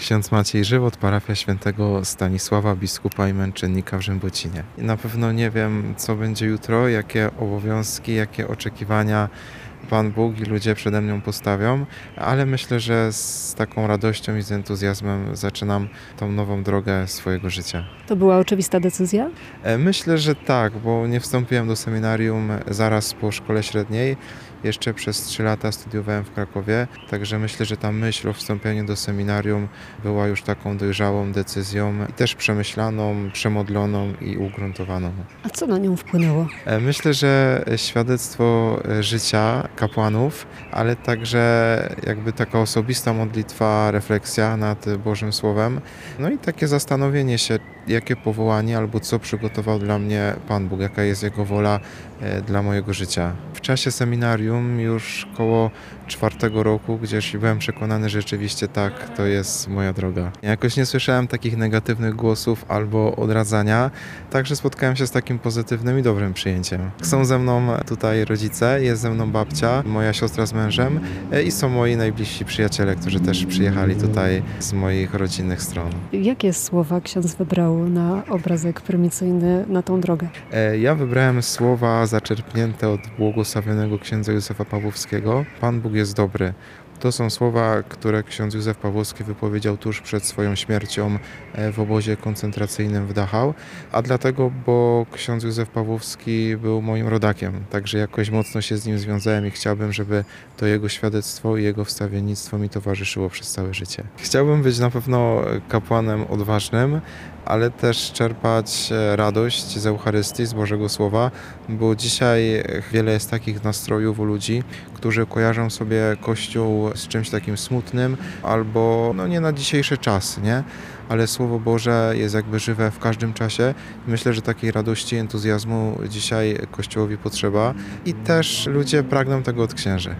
Ksiądz Maciej Żywot, parafia świętego Stanisława, biskupa i męczennika w Rzębocinie. I na pewno nie wiem, co będzie jutro, jakie obowiązki, jakie oczekiwania Pan Bóg i ludzie przede mną postawią, ale myślę, że z taką radością i z entuzjazmem zaczynam tą nową drogę swojego życia. To była oczywista decyzja? Myślę, że tak, bo nie wstąpiłem do seminarium zaraz po szkole średniej. Jeszcze przez 3 lata studiowałem w Krakowie, także myślę, że ta myśl o wstąpieniu do seminarium była już taką dojrzałą decyzją i też przemyślaną, przemodloną i ugruntowaną. A co na nią wpłynęło? Myślę, że świadectwo życia kapłanów, ale także jakby taka osobista modlitwa, refleksja nad Bożym Słowem, no i takie zastanowienie się, jakie powołanie albo co przygotował dla mnie Pan Bóg, jaka jest Jego wola dla mojego życia. W czasie seminarium już koło 4 roku gdzieś byłem przekonany, że rzeczywiście tak, to jest moja droga. Jakoś nie słyszałem takich negatywnych głosów albo odradzania, także spotkałem się z takim pozytywnym i dobrym przyjęciem. Są ze mną tutaj rodzice, jest ze mną babcia, moja siostra z mężem i są moi najbliżsi przyjaciele, którzy też przyjechali tutaj z moich rodzinnych stron. Jakie słowa ksiądz wybrał na obrazek prymicyjny, na tą drogę? Ja wybrałem słowa zaczerpnięte od błogosławionego księdza Józefa Pawłowskiego. Pan Bóg jest dobry. To są słowa, które ksiądz Józef Pawłowski wypowiedział tuż przed swoją śmiercią w obozie koncentracyjnym w Dachau, a dlatego, bo ksiądz Józef Pawłowski był moim rodakiem, także jakoś mocno się z nim związałem i chciałbym, żeby to jego świadectwo i jego wstawiennictwo mi towarzyszyło przez całe życie. Chciałbym być na pewno kapłanem odważnym, ale też czerpać radość z Eucharystii, z Bożego Słowa, bo dzisiaj wiele jest takich nastrojów u ludzi, którzy kojarzą sobie Kościół z czymś takim smutnym albo nie na dzisiejszy czas, nie? Ale Słowo Boże jest jakby żywe w każdym czasie. Myślę, że takiej radości, entuzjazmu dzisiaj Kościołowi potrzeba i też ludzie pragną tego od księży.